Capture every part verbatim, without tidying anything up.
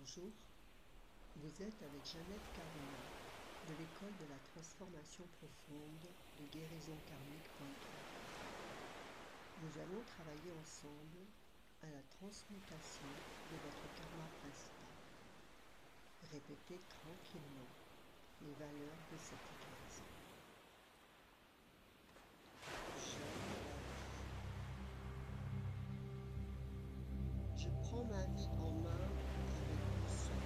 Bonjour, vous êtes avec Jeannette Carona de l'école de la transformation profonde de guérison karmique point com. Nous allons travailler ensemble à la transmutation de votre karma principal. Répétez tranquillement les valeurs de cette guérison. Je prends ma vie en main avec douceur.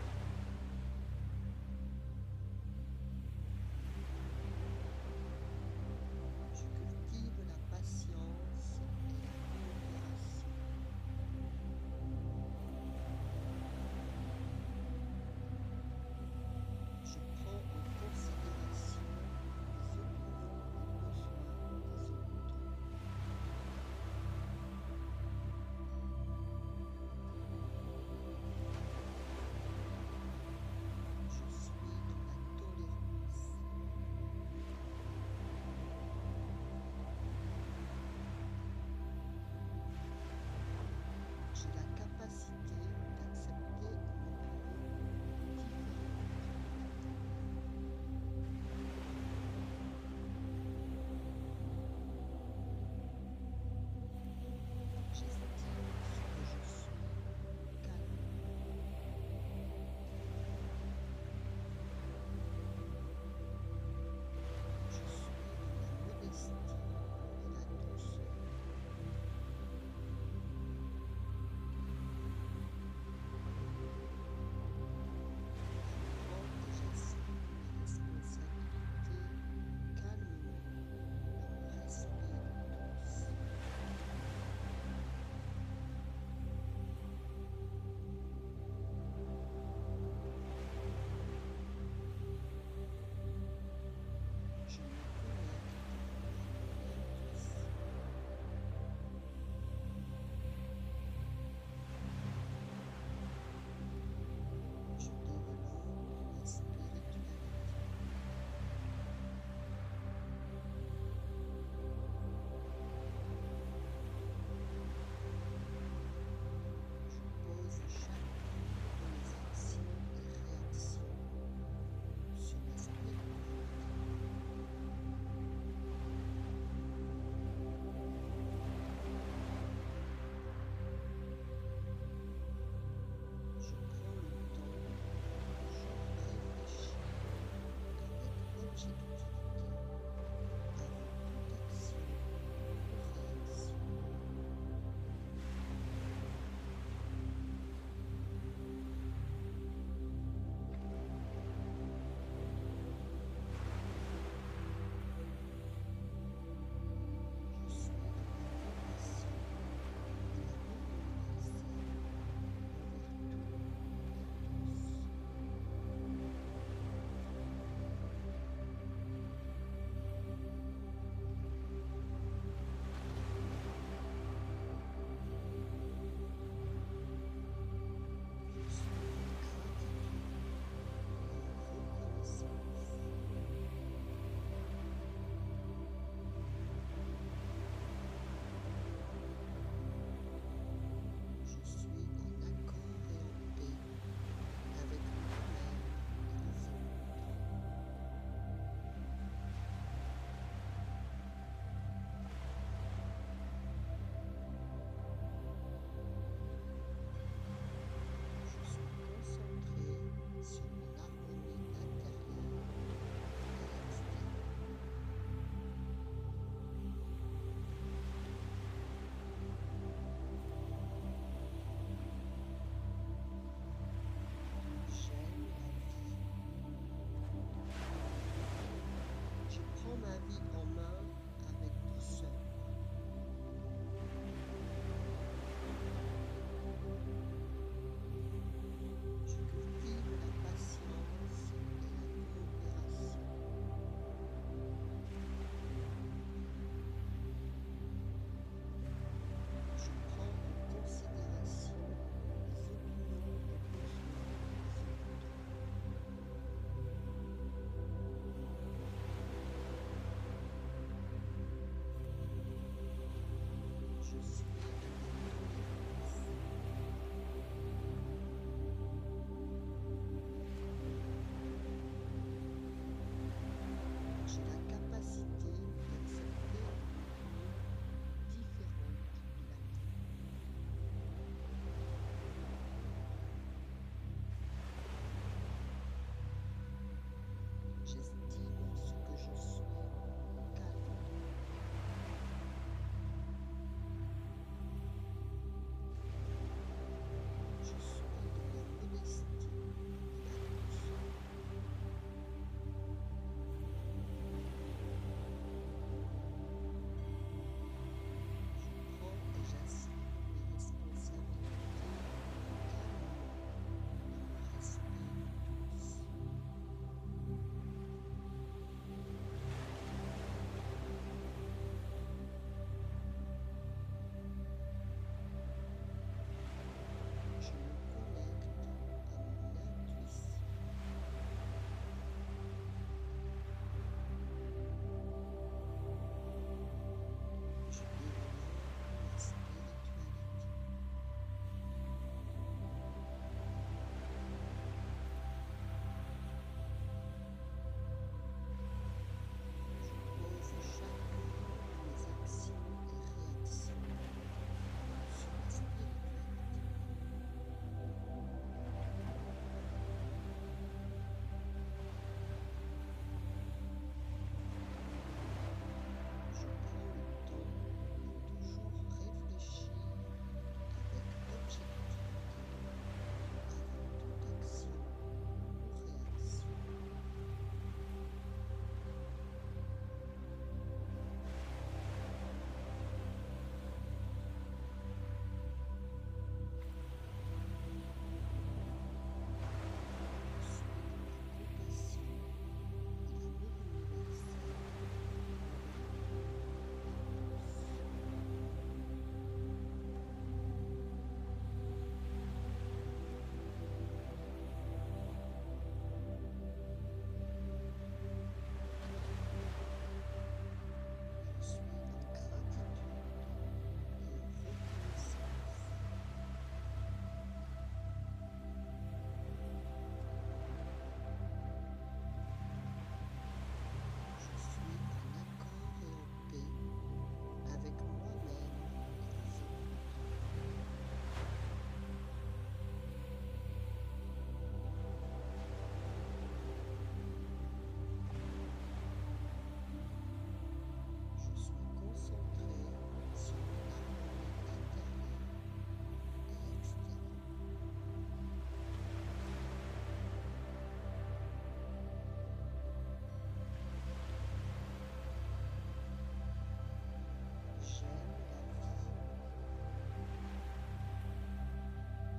Je cultive la patience et la coopération. Je prends en considération les opinions et besoins des autres.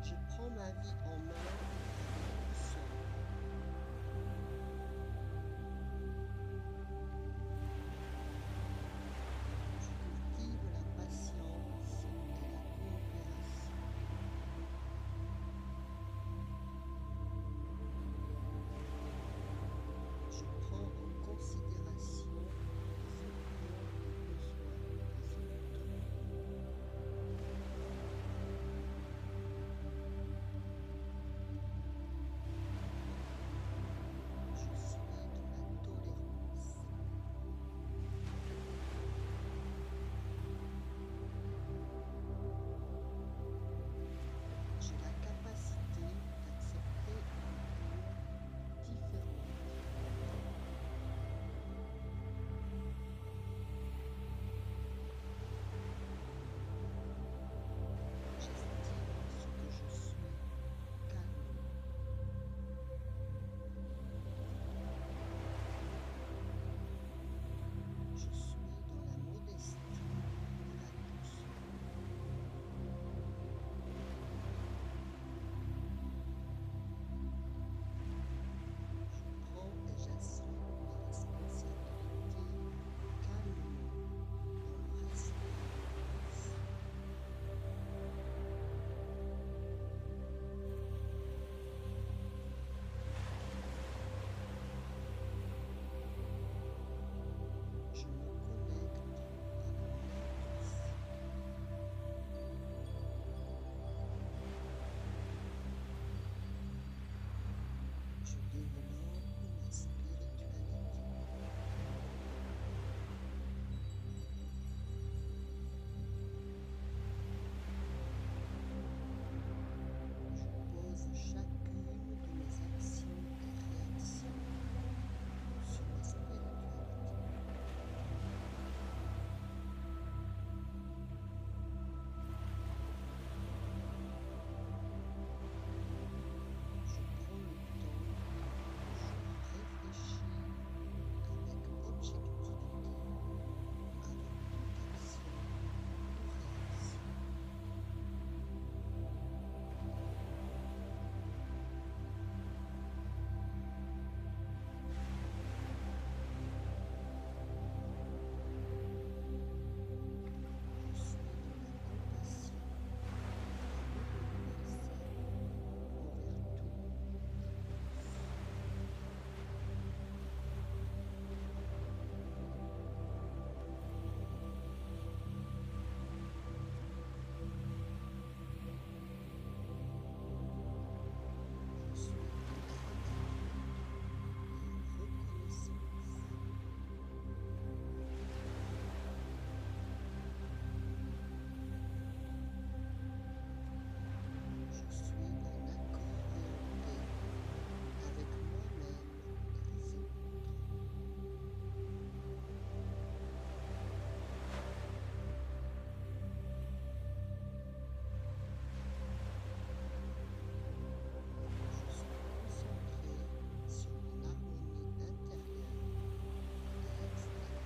Je prends ma vie en main avec douceur. Je cultive la patience et la coopération. Je prends en considération les opinions et besoins des autres. Je suis dans la tolérance. J'ai la capacité d'accepter une vie différente. J'estime ce que je suis calme. Je suis dans la modestie et la douceur. Je prends et j'assume mes responsabilités calmement dans le respect. Je me connecte à mon intuition. Je développe ma spiritualité. Je pose chacune de mes actions et réactions sur ma spiritualité. Je prends le temps, je réfléchis avec objectivité avant toute action ou réaction. Je suis dans la compassion et l'amour universel envers tout et tous. Je suis en gratitude et en reconnaissance. Je suis en accord et en paix avec moi-même et les autres. Je suis concentré sur mon harmonie intérieure et extérieure.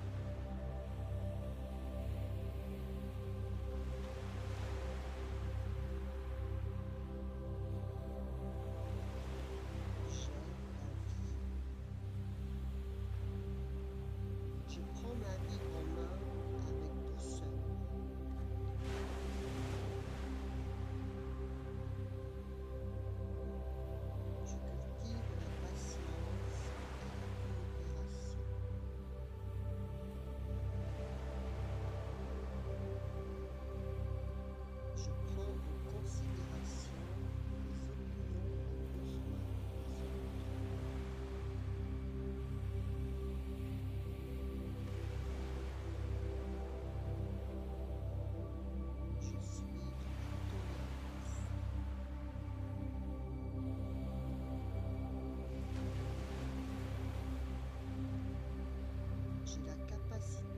J'aime la vie. Je prends ma vie en main avec douceur. Je cultive la patience et la coopération. Je prends en considération les opinions et besoins des autres. Je suis dans la tolérance. J'ai la capacité